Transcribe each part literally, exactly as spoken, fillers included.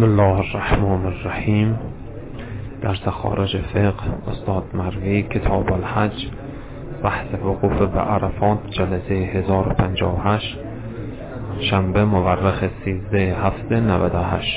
بسم الله الرحمن الرحیم. درس خارج فقه استاد مروی، کتاب الحج، بحث وقوف به عرفات، جلسه هزار و پنجاه و هشت، شنبه مورخ سیزده هفته نود و هشت.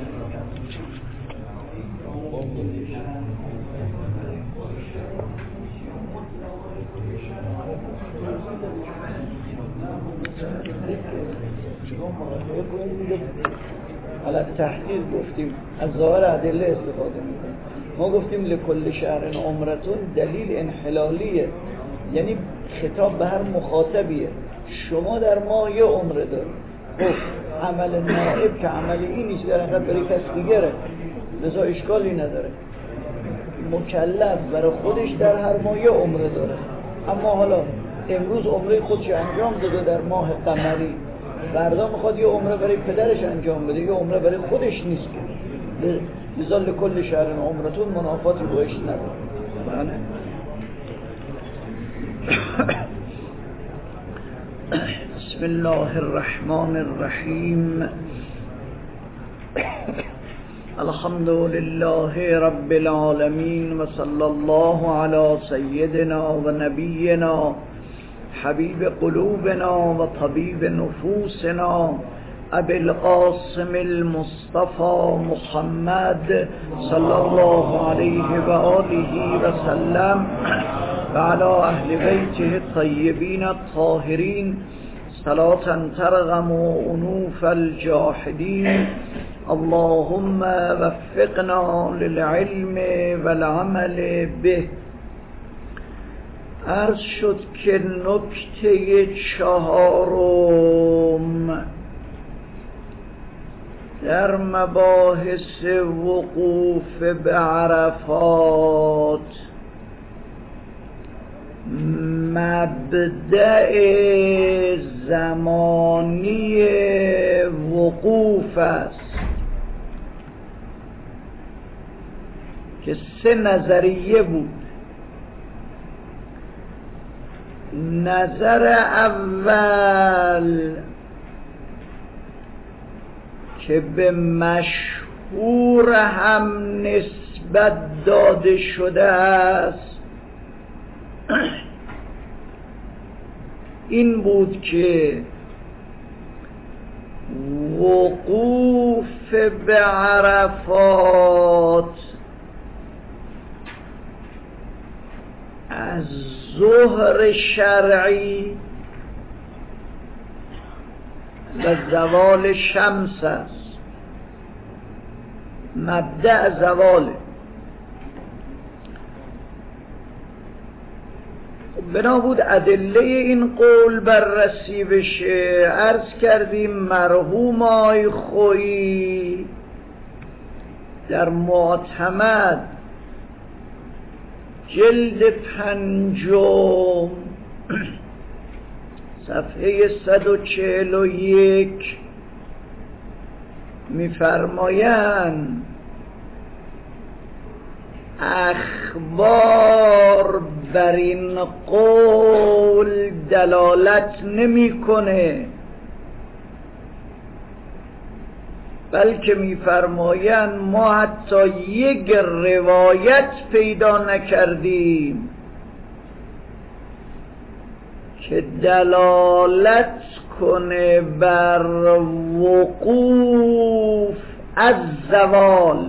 حالا تحقیق گفتیم، از ظاهر ادله استفاده میکنیم. ما گفتیم لکل شهر عمرتون دلیل انحلالیه، یعنی خطاب به هر مخاطبیه. شما در ماه یه عمره دارید، خب عمل نائب که عمل این نیست، در حقیقت برای کس دیگره، لذا اشکالی نداره. مکلف برای خودش در هر ماه یه عمره داره، اما حالا امروز عمره خودش انجام داده در ماه قمری، فردا میخواد یه عمره برای پدرش انجام بده، یه عمره برای خودش نیست که لذا لکل شهر عمرتون منافاتی باش نداره. بله. بسم الله الرحمن الرحیم. الحمد لله رب العالمین و صلی الله علی سیدنا و نبینا حبیب قلوبنا و طبیب نفوسنا ابی القاسم المصطفى محمد صلی الله علیه و آله و سلم و علی اهل بیته الطیبین الطاهرین صلاة ترغم انوف الجاحدین. اللهم وفقنا للعلم والعمل به. عرض شد که نکته چهارم در مباحث وقوف به عرفات مبدأ زمانی وقوف است که سه نظریه بود. نظر اول که به مشهور هم نسبت داده شده است این بود که وقوف به عرفات از ظهر شرعی و زوال شمس است. مبدأ زواله. بنا بود ادله این قول بررسی بشه. عرض کردیم مرحوم آی خویی در معتمد جلد پنجم صفحه صد و چهل و یک می‌فرمایند اخبار بر این قول دلالت نمی‌کنه، بلکه می‌فرمایند ما حتی یک روایت پیدا نکردیم که دلالت کنه بر وقوف از زوال.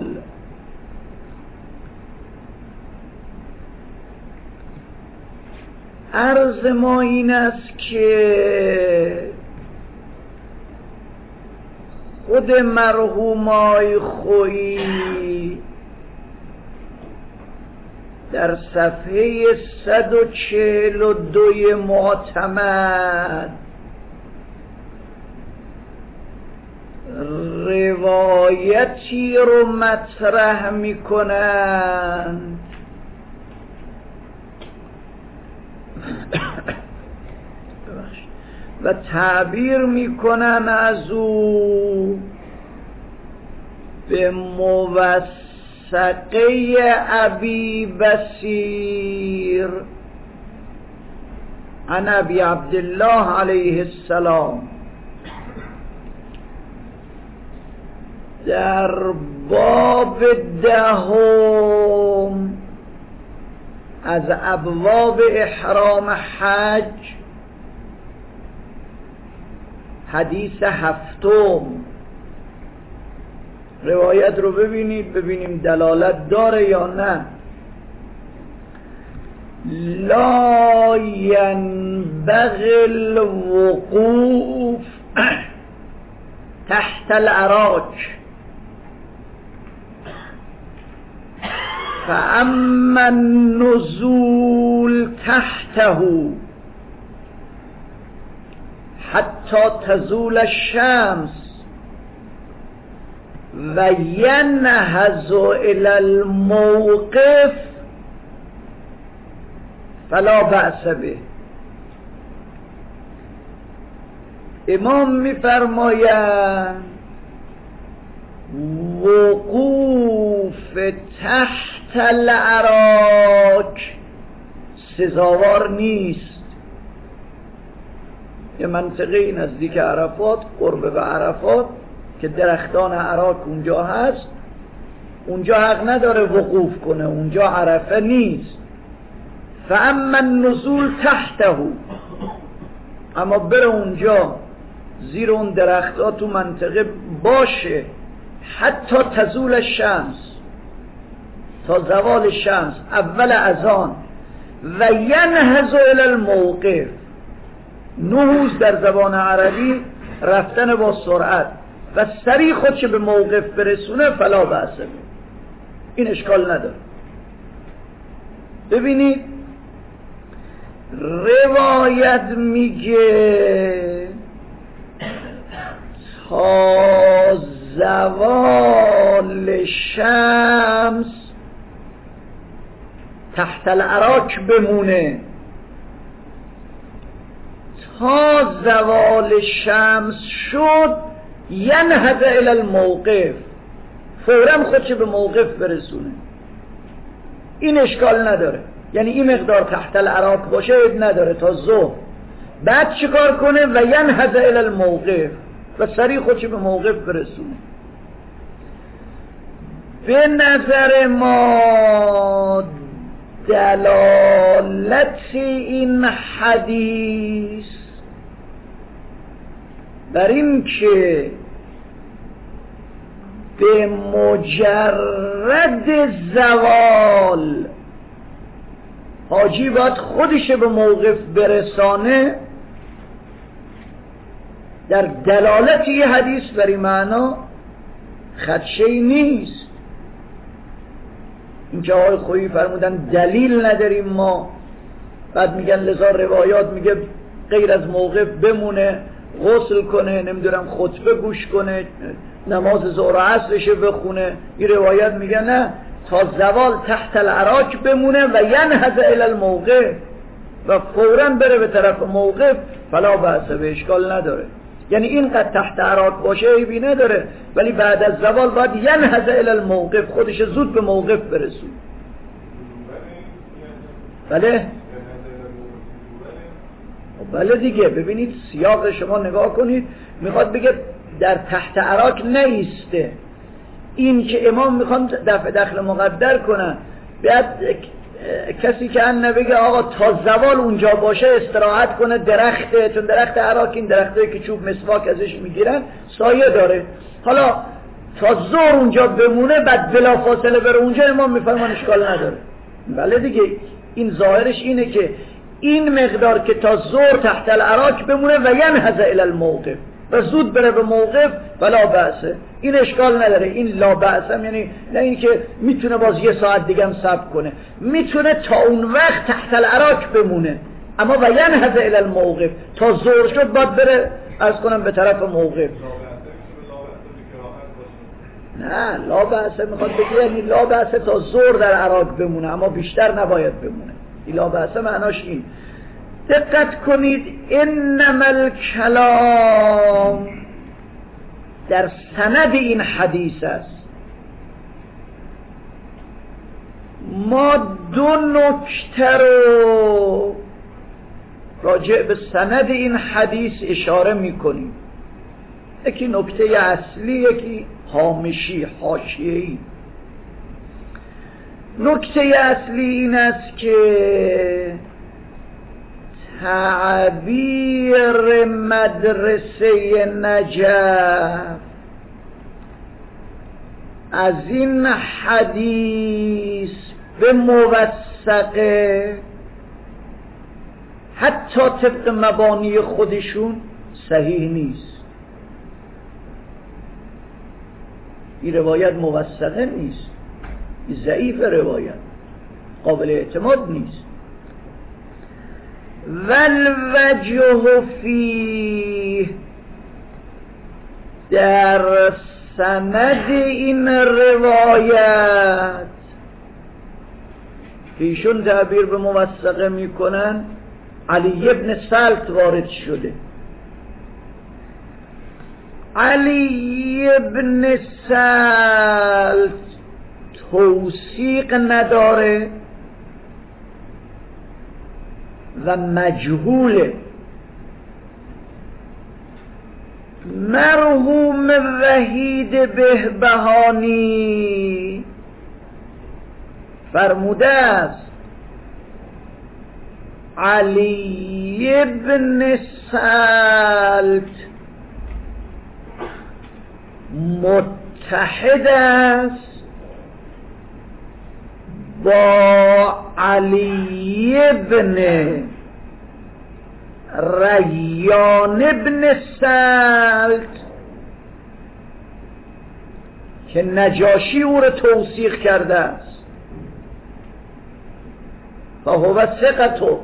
عرض ما این است که خود مرحوم آی خویی در صفحه صد و چهل و دوی معتمد روایتی رو مطرح میکنند و تعبیر میکنن از او به موثقه ابی بصیر عن ابی عبدالله علیه السلام. در باب دهم از ابواب احرام حج، حدیث هفتم، روایت رو ببینید ببینیم دلالت داره یا نه. لا ينبغي الوقوف تحت العراج فأما النزول تحته حتى تزول الشمس وينهز إلى الموقف فلا بأس به. امام می‌فرمایند وقوف تحت العراج سزاوار نیست. یه منطقه نزدیک عرفات، قرب به عرفات که درختان عراق اونجا هست، اونجا حق نداره وقوف کنه، اونجا عرفه نیست. فاما النزول تحته، اما بره اونجا زیر اون درختها تو منطقه باشه حتی تزول الشمس، تا زوال شمس اول اذان، و ینهض الی الموقف، نهوض در زبان عربی رفتن با سرعت، و سریع خودش به موقف برسونه فلا بأس به، این اشکال نداره. ببینید روایت میگه تا زوال شمس تحت العراج بمونه، تا زوال شمس شد ینهض الی الموقف، فوراً خودش به موقف برسونه، این اشکال نداره. یعنی این مقدار تحت العراج باشه عیب نداره تا ظهر، بعد چیکار کنه؟ و ینهض الی الموقف، و سریع خودش به موقف برسونه. به نظر ما دلالت این حدیث بر این که به مجرد زوال حاجی باید خودش به موقف برسانه، در دلالت یه حدیث بر این معنا خدشه‌ای نیست. این که آقای خویی فرمودن دلیل نداریم ما، بعد میگن لذا روایات میگه غیر از موقف بمونه، غسل کنه، نمیدونم خطبه گوش کنه، نماز ظهر و عصرش بخونه. این روایت میگه نه، تا زوال تحت العراج بمونه و ینهض الی الموقف، و فوراً بره به طرف موقف فلا بأس به، اشکال نداره. یعنی اینقدر تحت عراق باشه عیبی نداره، ولی بعد از زوال باید ینهض الی الموقف، خودش زود به موقف برسون. بله بله دیگه. ببینید سیاق شما نگاه کنید، میخواد بگه در تحت عراق نیسته. این که امام میخوان دفع دخل مقدر کنن، بعد کسی که ان بگه آقا تا زوال اونجا باشه استراحت کنه، درخته، چون درخت عراق این درخته که چوب مسواک ازش میگیرن سایه داره، حالا تا ظهر اونجا بمونه بعد بلا فاصله بره اونجا، امام میفرمان اشکال نداره. بله دیگه، این ظاهرش اینه که این مقدار که تا ظهر تحت العراق بمونه و ینهض الی الموقف، و زود بره به موقف فلا بأسه، این اشکال نداره. این لا بأسم یعنی نه این که میتونه باز یه ساعت دیگه هم صبر کنه، میتونه تا اون وقت تحت العراق بمونه، اما و ینهض الی الموقف، تا ظهر شد باید بره از کنم به طرف موقف. نه لا بأسه میخواد بگه یعنی لا بأسه تا ظهر در عراق بمونه، اما بیشتر نباید بمونه. این لا بأسه معناش این. دقت کنید، انما الکلام در سند این حدیث است. ما دو نکته رو راجع به سند این حدیث اشاره میکنیم. یکی نکته اصلی، یکی هامشی حاشیه‌ای. نکته اصلی این است که تعبیر مدرسه نجف از این حدیث به موثقه حتی طبق مبانی خودشون صحیح نیست. این روایت موثقه نیست، این ضعیف روایت، قابل اعتماد نیست. والوجه فیه، در سند این روایت ایشون تعبیر به موثقه میکنن علی ابن سلط وارد شده. علی ابن سلط توثیق نداره و مجهوله. مرحوم وحید بهبهانی فرموده است علی ابن سلط متحد است با علی ابن ریان ابن سلط که نجاشی او را توثیق کرده است. فهو ثقة.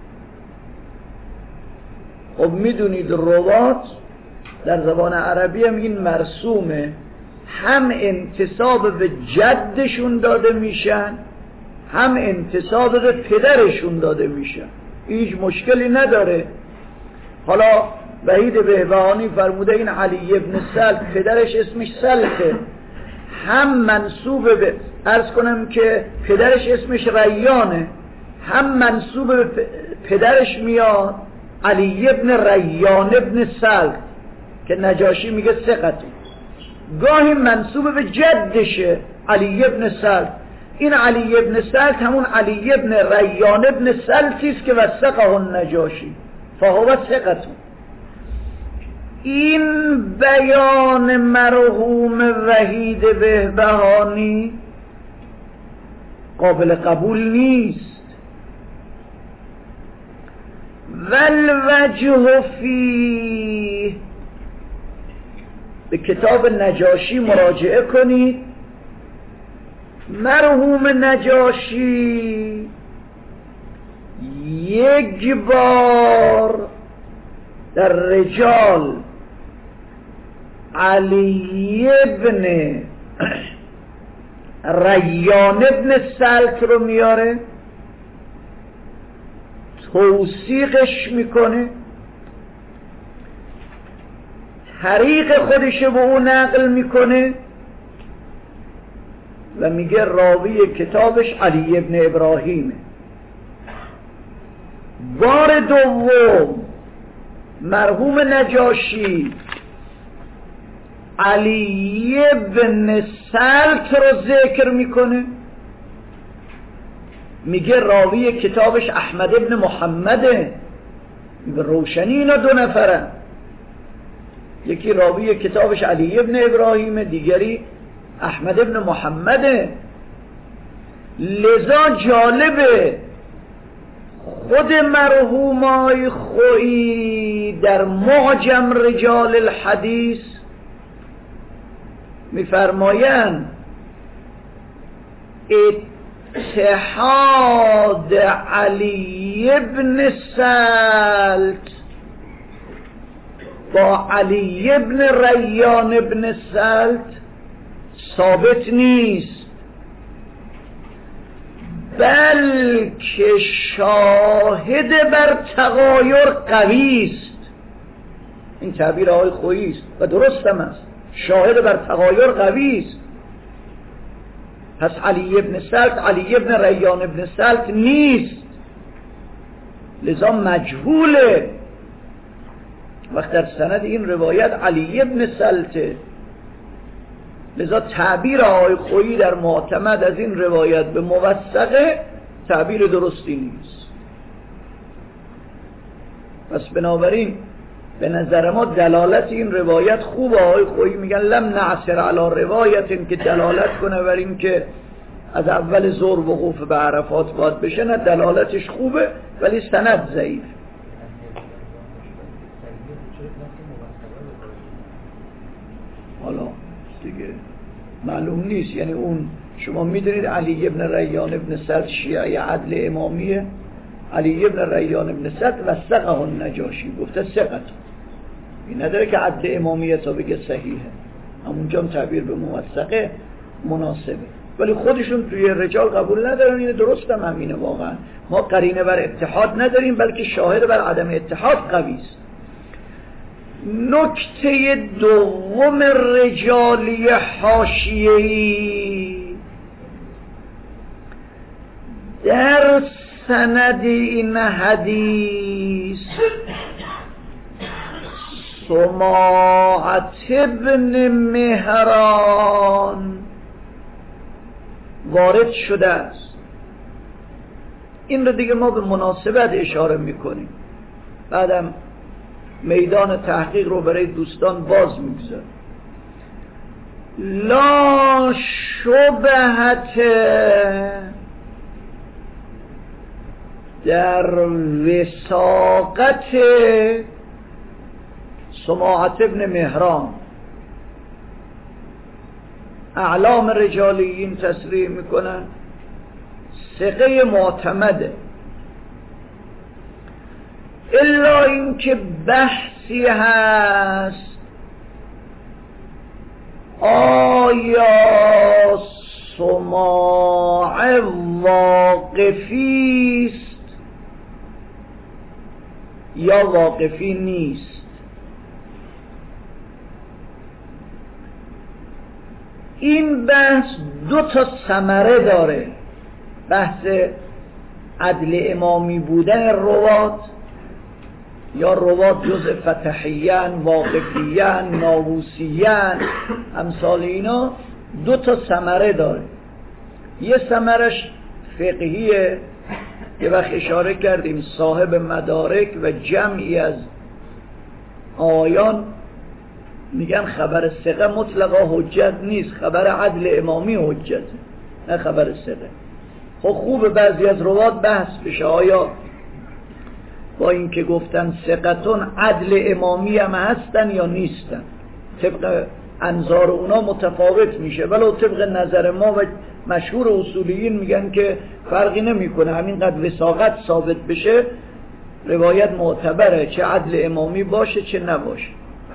خب میدونید روات در زبان عربی هم این مرسومه، هم انتساب به جدشون داده میشن هم انتساب به پدرشون داده میشن، هیچ مشکلی نداره. حالا وحید بهبهانی فرموده این علی ابن سلط پدرش اسمش سلطه، هم منسوب به، عرض کنم که پدرش اسمش ریانه، هم منسوب به پدرش میاد علی ابن ریان ابن سلط که نجاشی میگه ثقته، گاهی منسوب به جدشه علی ابن سلط. این علی ابن سلط همون علی ابن ریان ابن سلطی است که وثقه النجاشی، فهو ثقته. این بیان مرحوم وحید بهبهانی قابل قبول نیست. والوجه فیه، به کتاب نجاشی مراجعه کنید. مرحوم نجاشی یک بار در رجال علی ابن ریان ابن سلط رو میاره، توثیقش میکنه، طریق خودش به اون نقل میکنه و میگه راوی کتابش علی ابن ابراهیمه. بار دوم مرحوم نجاشی علی ابن سلط رو ذکر میکنه، میگه راوی کتابش احمد ابن محمده. به روشنی اینا دو نفرن، یکی راوی کتابش علی ابن ابراهیم، دیگری احمد ابن محمده. لذا جالبه خود مرحومای خویی در معجم رجال الحدیث میفرمایند اتحاد علی ابن سلط با علی ابن ریان ابن سلط ثابت نیست، بلکه شاهد بر تغایر قوی است. این تعبیر آقای خویی است و درست هم است، شاهد بر تغایر قوی است. پس علی ابن سلط علی ابن ریان ابن سلط نیست، لذا مجهوله. وقت در سند این روایت علی ابن سلطه، لذا تعبیر آقای خویی در معتمد از این روایت به موثقه تعبیر درستی نیست. پس بنابراین به نظر ما دلالت این روایت خوبه. آقای خویی میگن لم نعثر علی روایت که دلالت کنه بر این که از اول ظهر وقوف به عرفات باید بشه، نه دلالتش خوبه ولی سند ضعیف. حالا دیگه معلوم نیست، یعنی اون شما میدونید علی ابن ریان ابن سعد شیعه عدل امامیه. علی ابن ریان ابن سعد وثقه النجاشی، گفته ثقت، این نداره که عدل امامیه تا بگه صحیحه، همونجا هم تعبیر به موثقه مناسبه، ولی خودشون توی رجال قبول ندارن. این درست هم همینه. واقعا ما قرینه بر اتحاد نداریم بلکه شاهد بر عدم اتحاد قوی است. نکته دوم رجالی حاشیه‌ای در سند این حدیث سماعة ابن مهران وارد شده است. این رو دیگه ما به مناسبت اشاره میکنیم، بعدم میدان تحقیق رو برای دوستان باز میگذارم. لا شبهت در وثاقت سماعة ابن مهران. اعلام رجالیین تصریح میکنن ثقه معتمده، الا اینکه بحثی هست آیا سماع واقفی است یا واقفی نیست. این بحث دو تا ثمره داره، بحث عدل امامی بودن روات یا روات جزء فتحیان، واقفیان، ناووسیان، امثال اینا دو تا ثمره داره. یه ثمرش فقهیه که وقت اشاره کردیم صاحب مدارک و جمعی از آیان میگن خبر ثقه مطلقا حجت نیست، خبر عدل امامی حجته، نه خبر ثقه. خب خوب بعضی از روات بحث بشه آیا با این که گفتن ثقتون عدل امامی هم هستن یا نیستن، طبق انظار اونا متفاوت میشه، ولو طبق نظر ما و مشهور اصولیین میگن که فرقی نمیکنه، همینقدر وثاقت ثابت بشه روایت معتبره، چه عدل امامی باشه چه نباشه.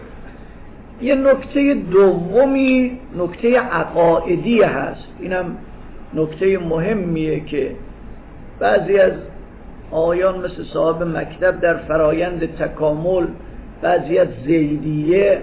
یه نکته دومی نکته عقائدی هست، اینم نکته مهمیه که بعضی از آیان مثل صاحب مکتب در فرایند تکامل، بعضی از زیدیه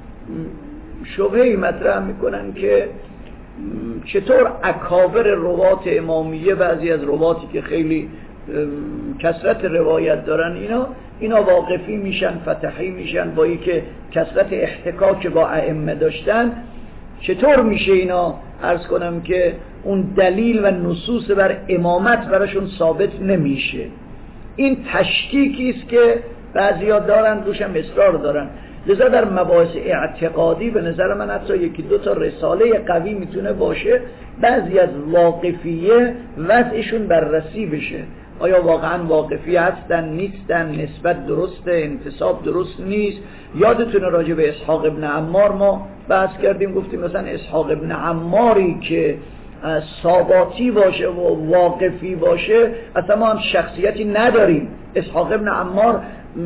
شبهه‌ای مطرح میکنن که چطور اکابر روات امامیه، بعضی از رواتی که خیلی کثرت روایت دارن، اینا اینا واقفی میشن، فتحی میشن، با این که کثرت احتکاک با ائمه داشتن، چطور میشه اینا عرض کنم که اون دلیل و نصوص بر امامت براشون ثابت نمیشه. این تشکیکی است که بعضیا دارن، روش هم اصرار دارن. لذا در مباحث اعتقادی به نظر من حتی یکی دو تا رساله قوی میتونه باشه، بعضی از واقفیه وضعشون بررسی بشه، آیا واقعا واقفی هستن نیستن، نسبت درسته، انتساب درست نیست. یادتونه راجع به اسحاق ابن عمار ما بحث کردیم، گفتیم مثلا اسحاق ابن عماری که ثاباتی باشه و واقفی باشه اصلا ما هم شخصیتی نداریم. اسحاق ابن عمار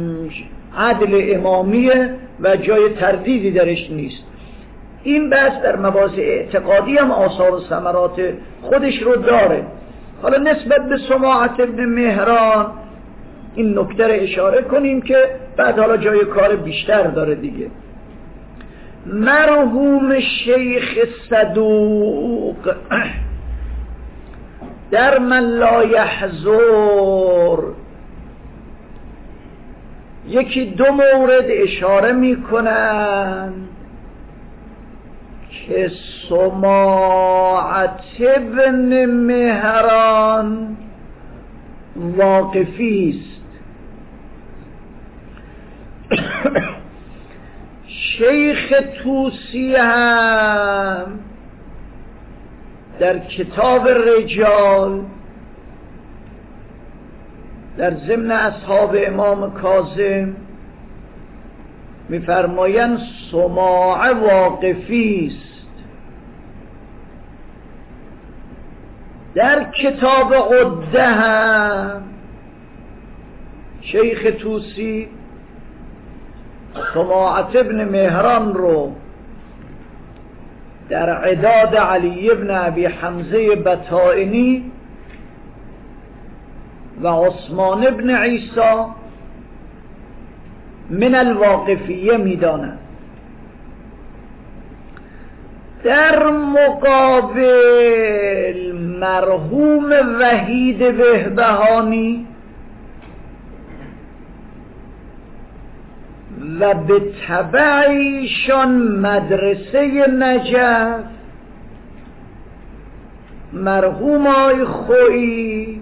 عدل امامیه و جای تردیدی درش نیست. این بحث در مباحث اعتقادی هم آثار و ثمرات خودش رو داره. حالا نسبت به سماعة ابن مهران این نکته رو اشاره کنیم که بعد حالا جای کار بیشتر داره دیگه. مرحوم شیخ صدوق در من لا یحضر یکی دو مورد اشاره میکنن که سماعة ابن مهران واقفی است. شیخ طوسی هم در کتاب رجال در ضمن اصحاب امام کاظم می‌فرمایند سماع واقفی است. در کتاب عده هم شیخ طوسی سماعة ابن مهران رو در عداد علی ابن ابی حمزه بطائنی و عثمان ابن عیسی من الواقفیه میدانند. در مقابل مرحوم وحید بهبهانی و به تبع ایشان مدرسه نجف مرحوم آی خویی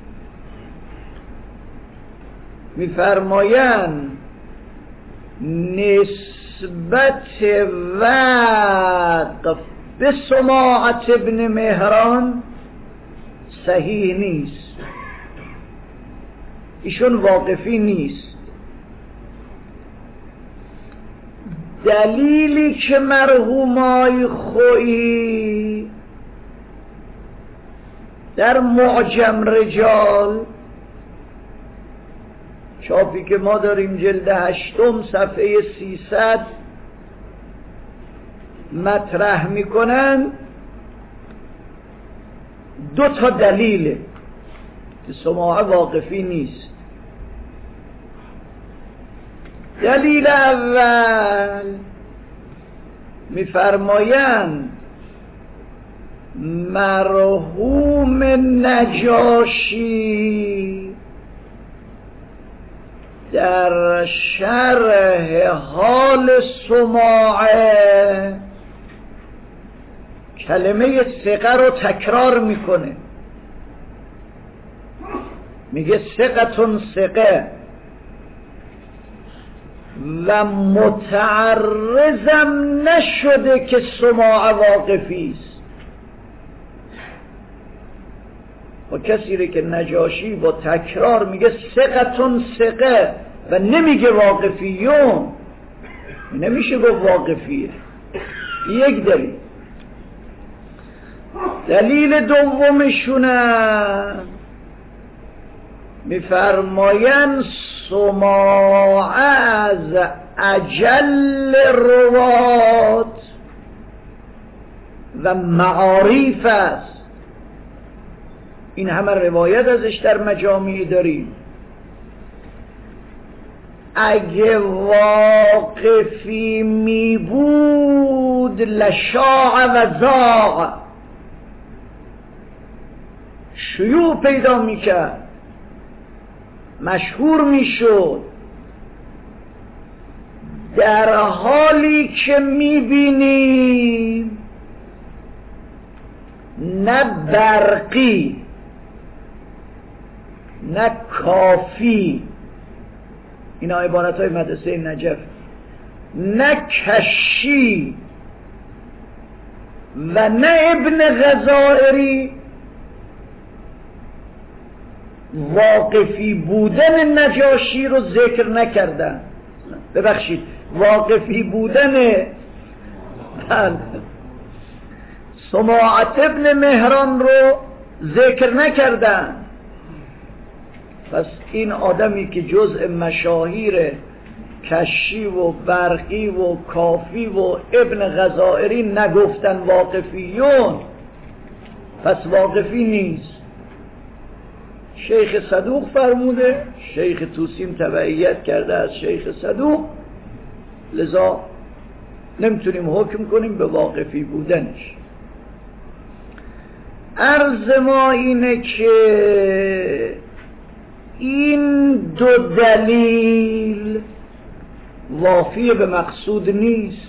می‌فرمایند نسبت وقف به سماعة ابن مهران صحیح نیست، ایشون واقفی نیست. دلیلی که مرحوم آی خویی در معجم رجال چاپی که ما داریم جلد هشتم صفحه سیصد مطرح میکنن دو تا دلیله که سماع واقفی نیست. دلیل اول میفرمایند مرحوم نجاشی در شرح حال سماعه کلمه ثقه رو تکرار میکنه، میگه ثقتون ثقه و متعرضم نشده که سماع واقفی است. و کسی رو که نجاشی با تکرار میگه ثقتون ثقه و نمیگه واقفیون، نمیشه گفت واقفیه. یک دلیل. دلیل دومشونه میفرمایند سماع از اجل روات و معاریف است. این همه روایت ازش در مجامع داریم. اگه واقفی می بود لشاع و زاغ، شیوع پیدا میکرد، مشهور میشد. در حالی که میبینیم نه برقی نه کافی، اینا عبارت های مدرسه نجف، نه کشی و نه ابن غزائری واقفی بودن نجاشی رو ذکر نکردن. ببخشید، واقفی بودن سماعة ابن مهران رو ذکر نکردن. پس این آدمی که جزء مشاهیر کشی و برقی و کافی و ابن غزائری نگفتن واقفیون، پس واقفی نیست. شیخ صدوق فرموده، شیخ طوسیم تبعیت کرده از شیخ صدوق، لذا نمیتونیم حکم کنیم به واقفی بودنش. عرض ما اینه که این دو دلیل وافی به مقصود نیست.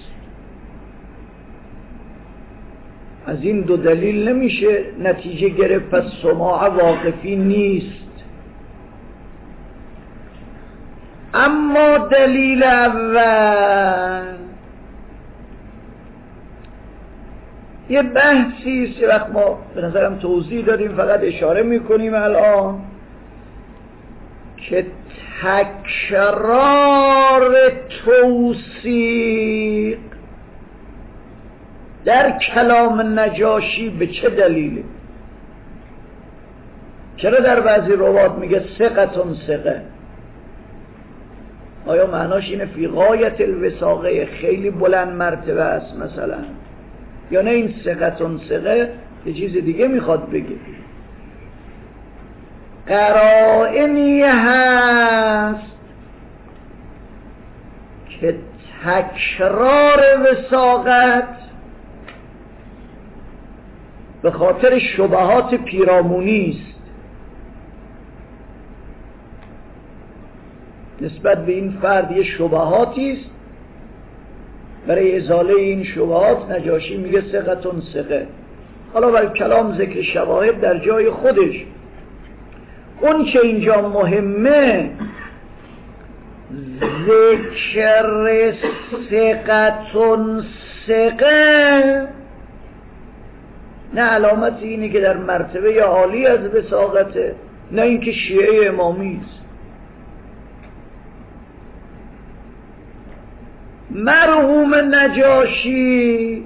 از این دو دلیل نمیشه نتیجه گرفت پس سماع واقفی نیست. اما دلیل اول یه بحثی است، یه وقت ما به نظرم توضیح دادیم، فقط اشاره میکنیم الان که تکرار توثیق در کلام نجاشی به چه دلیله؟ چرا در بعضی روایات میگه ثقتون ثقه؟ آیا معناش اینه فی غایت الوثاقه، خیلی بلند مرتبه است مثلا؟ یا نه این ثقتون ثقه یه چیز دیگه میخواد بگه؟ قرائنی هست که تکرار وثاقت به خاطر شبهات پیرامونی است. نسبت به این فرد یه شبهاتی است، برای ازاله این شبهات نجاشی میگه ثقتون ثقه. حالا برای کلام ذکر شواهد در جای خودش، اون چه اینجا مهمه ذکر ثقتون ثقه نه علامت اینه که در مرتبه عالی از وثاقته، نه اینکه شیعه امامی است. مرحوم نجاشی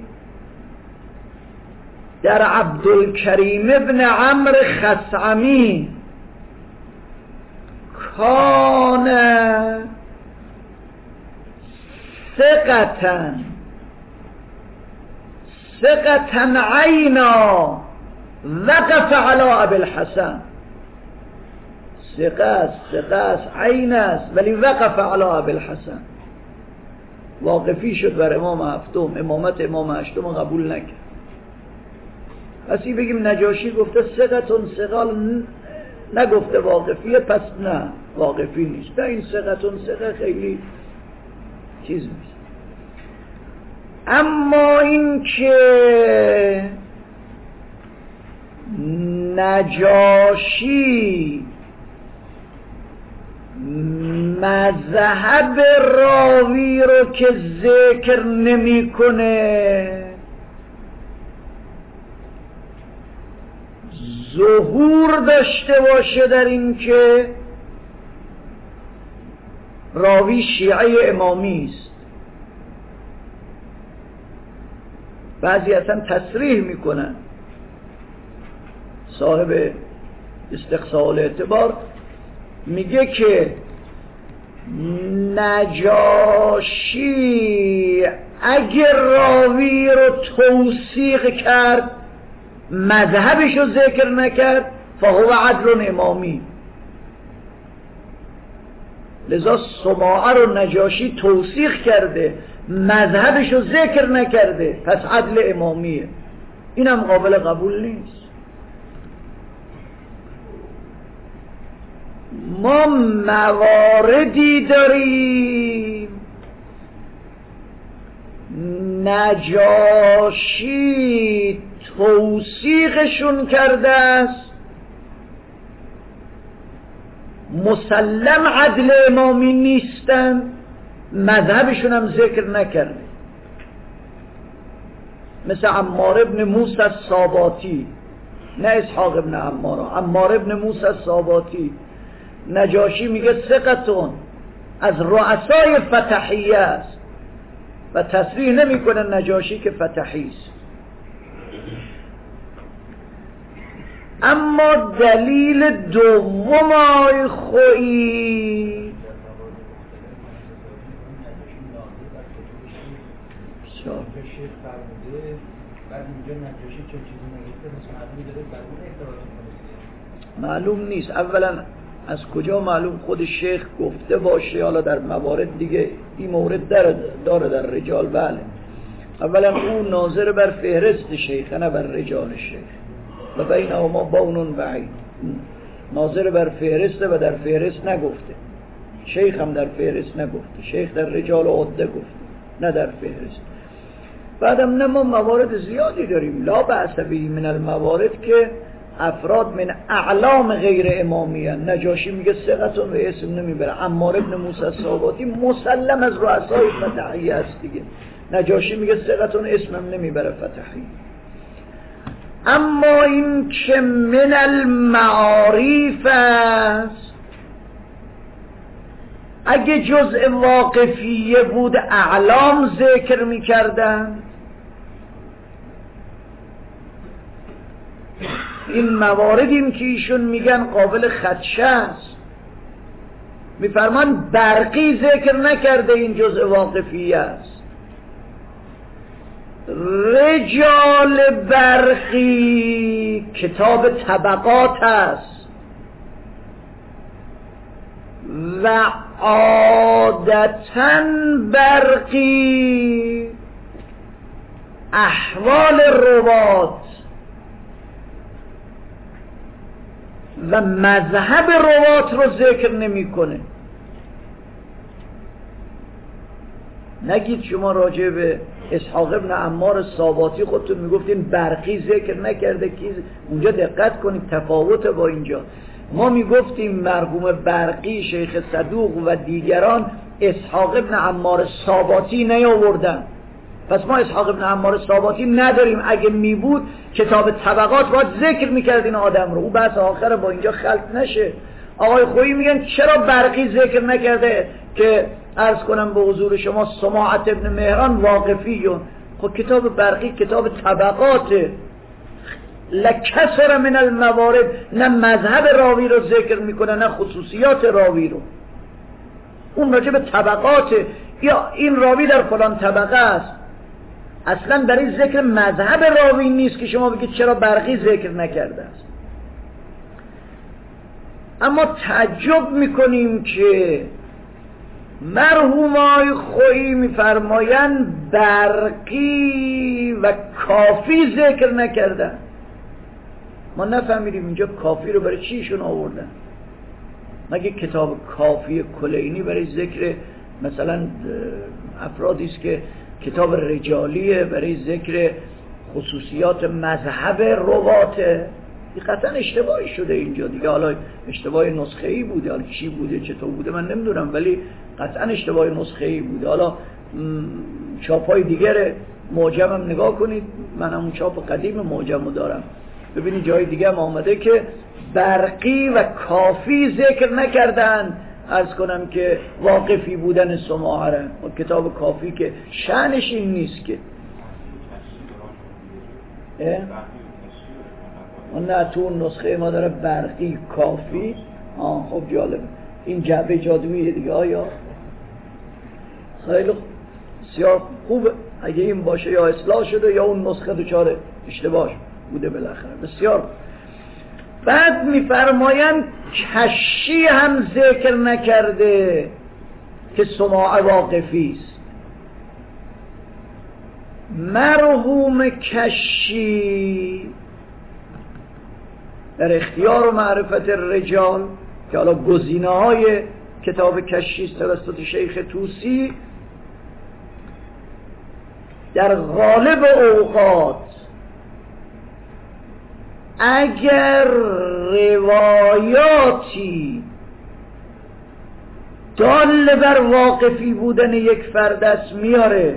در عبدالکریم ابن عمرو خثعمی کان ثقة ثقة عینا وقف علی ابی الحسن. ثقه است، ثقه است، عین است، ولی وقف علی ابی الحسن، واقفی شد بر امام هفتم، امامت امام هشتم قبول نکرد. پسی بگیم نجاشی گفته ثقتون ثقه، نگفته واقفیه، پس نه واقفی نیست. نه این ثقتون ثقه خیلی چیز نیست. اما این که نجاشی مذهب راوی رو که ذکر نمیکنه، ظهور داشته باشه در این که راوی شیعه امامی است. بعضی اصلا تصریح میکنن، صاحب استقصاء الاعتبار میگه که نجاشی اگر راوی رو توثیق کرد مذهبش رو ذکر نکرد فهو عدل امامی. لذا سماعه رو نجاشی توثیق کرده، مذهبش رو ذکر نکرده، پس عدل امامیه. اینم قابل قبول نیست. ما مواردی داریم نجاشی توثیقشون کرده است، مسلم عدل امامی نیستن، مذهبشون هم ذکر نکرده. مثل عمار ابن موسی الساباتی، نه اسحاق ابن عمار، عمار ابن موسی الساباتی، نجاشی میگه ثقتون، از رؤسای فتحیه است و تصریح نمیکنه نجاشی که فتحی است. اما دلیل دوم آی خویی معلوم نیست. اولا از کجا معلوم خود شیخ گفته باشه؟ حالا در موارد دیگه این مورد داره در رجال. بله، اولا اون ناظر بر فهرست شیخ، نه بر رجال شیخ. و بینهما بون بعید، ناظر بر فهرسته و در فهرست نگفته. شیخ هم در فهرست نگفته، شیخ در رجال و عده گفته، نه در فهرست. بعدم نه ما موارد زیادی داریم لا بأس به من الموارد که افراد من اعلام غیر امامی هستند. نجاشی میگه ثقتون و اسم نمیبره. عمار ابن موسی الصاباتی مسلم از رؤسای فتحی است دیگه. نجاشی میگه ثقتون اسمم نمیبره فتحی. اما این که من المعارف است، اگه جزء واقفیه بود اعلام ذکر میکردن. این مواردیم که ایشون میگن قابل خدشه است، میفرمان برقی ذکر نکرده، این جزء واقفیه است. رجال برقی کتاب طبقات است و عادتاً برقی احوال روات و مذهب روات رو ذکر نمیکنه. نگید شما راجع به اسحاق ابن عمار الصاباتی خودتون میگفتین برقی ذکر نکرده، کی اونجا دقت کنید تفاوت با اینجا. ما میگفتیم مرحوم برقی شیخ صدوق و دیگران اسحاق ابن عمار الصاباتی نیاوردن، پس ما اسحاق ابن عمار الصاباتی نداریم. اگه می بود کتاب طبقات باید ذکر میکرد این آدم رو. او بحث آخره با اینجا خلط نشه. آقای خویی میگن چرا برقی ذکر نکرده که عرض کنم به حضور شما سماعت ابن مهران واقفیون. خب کتاب برقی کتاب طبقاته. لکسر من الموارد، نه مذهب راوی رو ذکر میکنه نه خصوصیات راوی رو. اون راجع به طبقاته، یا این راوی در فلان طبقه است. اصلا برای ذکر مذهب راوی نیست که شما بگید چرا برقی ذکر نکرده است. اما تعجب میکنیم که مرحوم آقای خویی میفرمایند برقی و کافی ذکر نکردن. ما نفهمیدیم اینجا کافی رو برای چیشون آوردن. مگه کتاب کافی کلینی برای ذکر مثلا افرادی است که کتاب رجالیه، برای ذکر خصوصیات مذهب رواته؟ این قطعا اشتباهی شده اینجا دیگه. حالا اشتباه نسخه‌ای بوده، حالا چی بوده چطور بوده من نمیدونم، ولی قطعا اشتباه نسخه‌ای بوده. حالا چاپای دیگر معجمم نگاه کنید، من همون چاپ قدیم معجمو دارم، ببینید جای دیگه هم آمده که برقی و کافی ذکر نکردن. عرض کنم که واقفی بودن سماعره و کتاب کافی که شأنش این نیست که نه تو نسخه ما داره برقی کافی. آه خب جالب، این جعبه جادوییه دیگه. آیا خیلی سیاه خوبه اگه این باشه، یا اصلاح شده یا اون نسخه دوچاره اشتباه بوده بالاخره. بسیار. بعد میفرمایند کشی هم ذکر نکرده که سماع واقفی است. مرحوم کشی در اختیار و معرفت الرجال که حالا گزینه های کتاب کشی است توسط شیخ طوسی، در غالب اوقات اگر روایاتی دال بر واقفی بودن یک فرد است میاره،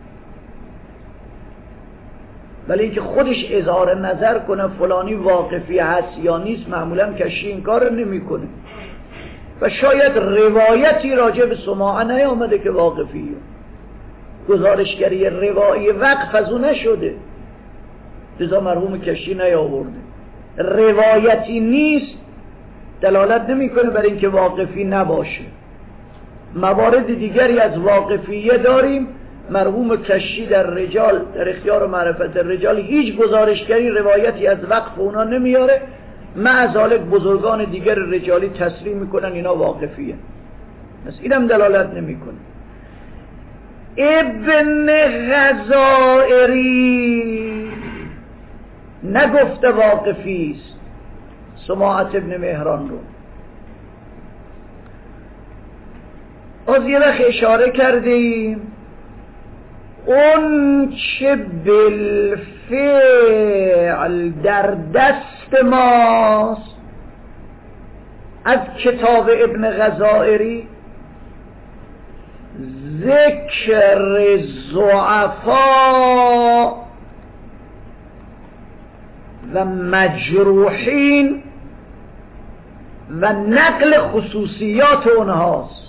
ولی اینکه خودش اظهار نظر کنه فلانی واقفی هست یا نیست معمولا کشی این کار نمی کنه. و شاید روایتی راجع به سماع نیامده که واقفیه، گزارشگری روایی وقف از اون نشده، لذا مرحوم کشی نیاورده. روایتی نیست دلالت نمیکنه بر اینکه واقفی نباشه. موارد دیگری از واقفیه داریم. مرحوم کشی در رجال، در اختیار و معرفت الرجال، هیچ گزارشگری روایتی از وقف اونا نمیاره. معذالک بزرگان دیگر رجالی تصریح میکنن اینا واقفیه، پس اینم دلالت نمیکنه. ابن غزائری نگفته واقفی است سماعت ابن مهران رو. باز یه وقت اشاره کردیم اون چه بالفعل در دست ماست از کتاب ابن غزائری، ذکر ضعفا و مجروحین و نقل خصوصیات اونهاست.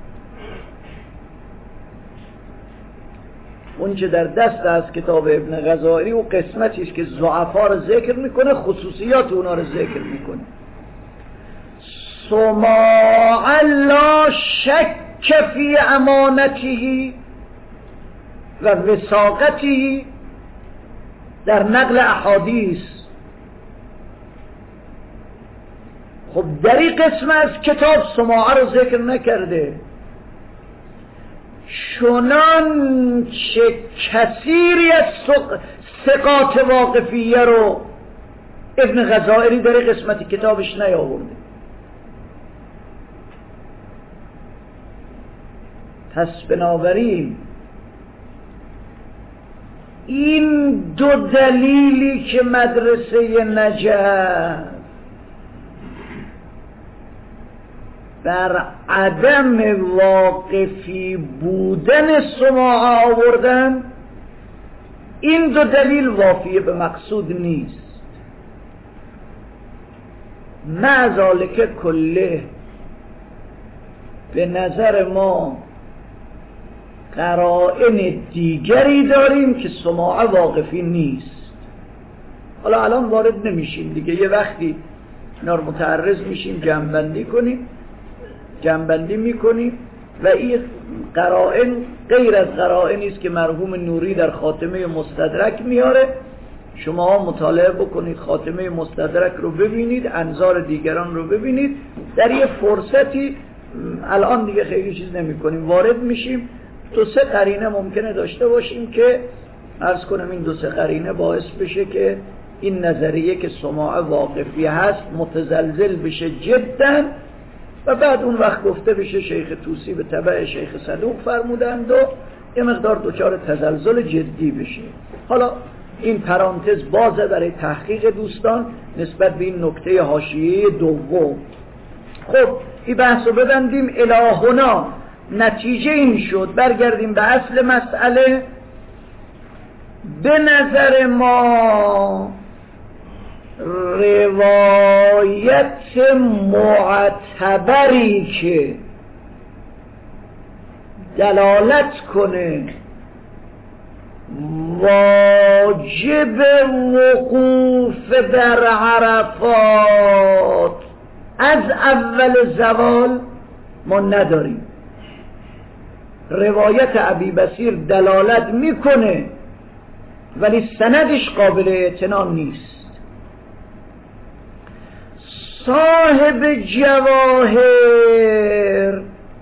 اون چه در دست از کتاب ابن غزائری و قسمتی است که ضعفا رو ذکر میکنه، خصوصیات اونها رو ذکر میکنه. سماع لا شک فی امانته و وثاقته در نقل احادیث. خب در این قسم از کتاب سماع رو ذکر نکرده، چنان چه کثیری از ثقات واقفیه رو ابن غزائری در این قسمت کتابش نیاورده. پس بنابراین این دو دلیلی که مدرسه نجف بر عدم واقفی بودن سماع آوردن، این دو دلیل وافی به مقصود نیست. مع ذالک کله به نظر ما قرائن دیگری داریم که سماع واقفی نیست. حالا الان وارد نمیشیم دیگه، یه وقتی اینا رو متعرض میشیم جمع‌بندی کنیم جمع‌بندی میکنیم و این قرائن غیر از قرائنی است که مرحوم نوری در خاتمه مستدرک میاره. شما مطالعه بکنید، خاتمه مستدرک رو ببینید، انظار دیگران رو ببینید. در یه فرصتی الان دیگه خیلی چیز نمی کنیم، وارد میشیم. دو سه قرینه ممکنه داشته باشیم که عرض کنم این دو سه قرینه باعث بشه که این نظریه که سماع واقفی هست متزلزل بشه جدا، و بعد اون وقت گفته بشه شیخ طوسی به تبع شیخ صدوق فرمودند و یه مقدار دچار تزلزل جدی بشه. حالا این پرانتز بازه برای تحقیق دوستان نسبت به این نکته حاشیه دوم. خب این بحث رو ببندیم. الهنا نتیجه این شد، برگردیم به اصل مسئله. به نظر ما روایت معتبری که دلالت کنه واجب وقوف در عرفات از اول زوال ما نداریم. روایت ابی بصیر دلالت میکنه ولی سندش قابل اعتنا نیست. صاحب جواهر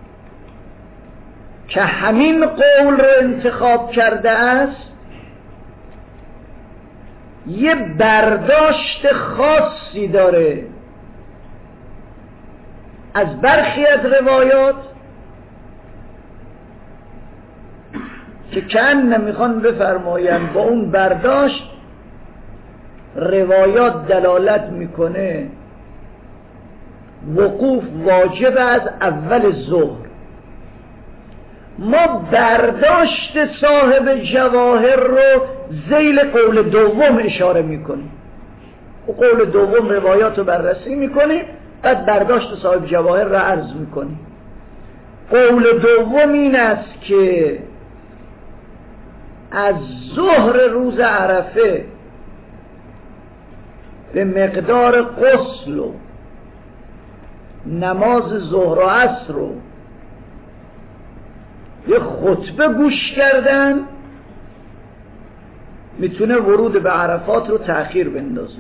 که همین قول رو انتخاب کرده است یه برداشت خاصی داره از برخی از روایات که کن نمیخوان بفرماین با اون برداشت روایات دلالت میکنه وقوف واجب از اول ظهر. ما برداشت صاحب جواهر رو ذیل قول دوم اشاره میکنیم و قول دوم روایات رو بررسی میکنیم، بعد برداشت صاحب جواهر رو عرض میکنیم. قول دوم این است که از ظهر روز عرفه به مقدار غسل و نماز ظهر و عصر رو یه خطبه گوش کردن میتونه ورود به عرفات رو تأخیر بندازه.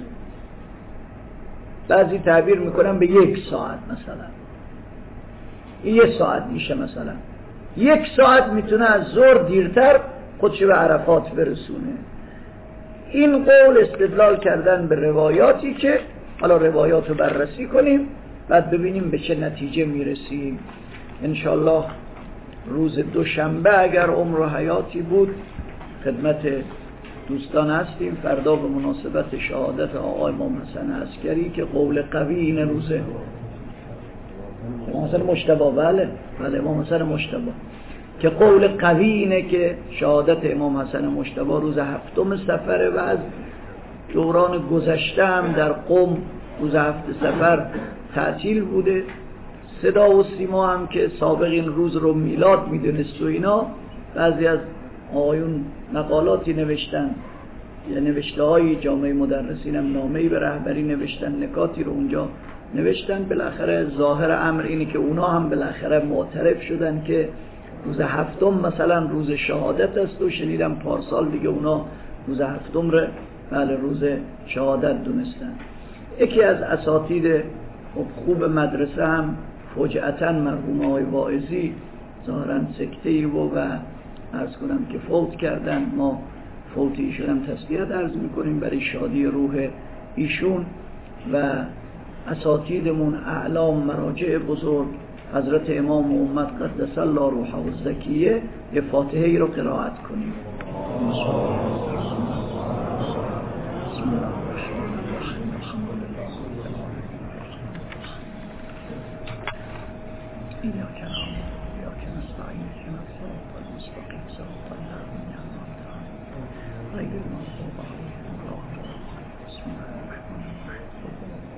بعضی تعبیر میکنن به یک ساعت، مثلا یه ساعت میشه، مثلا یک ساعت میتونه از ظهر دیرتر خودش به عرفات برسونه. این قول استدلال کردن به روایاتی که حالا روایات رو بررسی کنیم بعد ببینیم به چه نتیجه میرسیم. انشالله روز دوشنبه اگر عمر و حیاتی بود خدمت دوستان هستیم. فردا به مناسبت شهادت آقای امام حسن عسکری که قول قوی این روزه، امام حسن مجتبی، بله بله امام حسن مجتبی، که قول قوی اینه که شهادت امام حسن مجتبی روز هفتم صفر و از دوران گذشته هم در قم روز هفت صفر تعطیل بوده. صدا و سیما هم که سابق این روز رو میلاد میدونست و اینا، بعضی از آقایون مقالاتی نوشتن یا نوشته های جامعه مدرسین هم نامه‌ای به رهبری نوشتن، نکاتی رو اونجا نوشتن. بالاخره ظاهر امر اینه که اونا هم بالاخره معترف شدن که روز هفتم مثلا روز شهادت است و شنیدم پارسال دیگه اونا روز هفتم رو بله روز شهادت دونستن. یکی از اساتید خوب مدرسه هم فجأتاً مرحوم آقای واعظی ظاهراً سکته‌ای و و عرض کنم که فوت کردن. ما فوت ایشون هم تسلیت عرض میکنیم برای شادی روح ایشون و اساتیدمون اعلام مراجع بزرگ حضرت امام محمد قدس الله روحه الزکیه. یه فاتحه ای رو قرائت کنیم. بسم الله الرحمن الرحیم. الحمد لله ایاک نعبد و ایاک نستعین اهدنا الصراط المستقیم صراط الذین انعمت علیهم غیر المغضوب علیهم ولا الضالین. بسم الله الرحمن الرحیم.